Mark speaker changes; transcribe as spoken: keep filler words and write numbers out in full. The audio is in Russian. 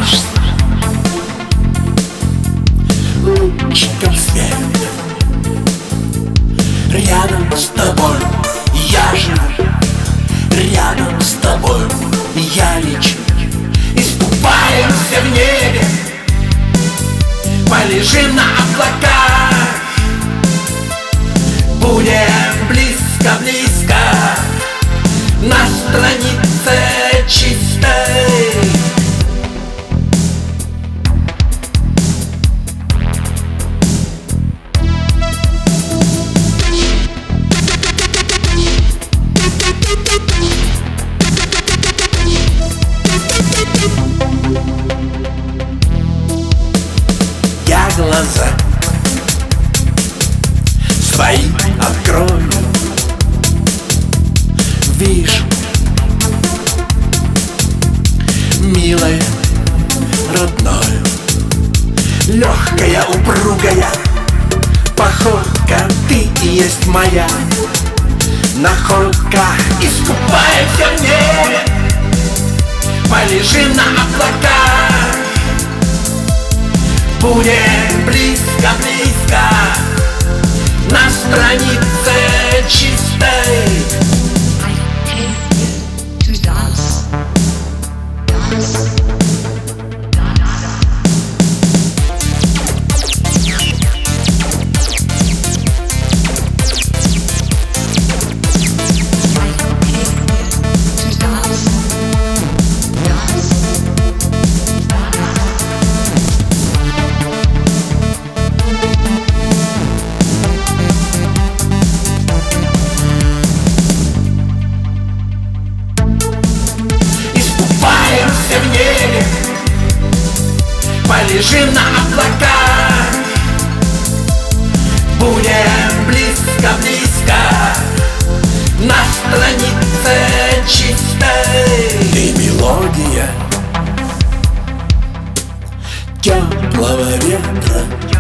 Speaker 1: улыбаешься лучиком света. Рядом с тобой я живу, рядом с тобой я лечу. Искупаемся в небе, полежим на облаках, будем близко-близко на странице чистой. Я глаза свои открою, вижу, милая, родное, легкая, упругая походка, ты и есть моя находка. Искупаемся в небе, полежим на облаках, будем близко-близко на странице чистой. Полежим на облаках, будем близко-близко на странице чистой. Ты мелодия теплого ветра,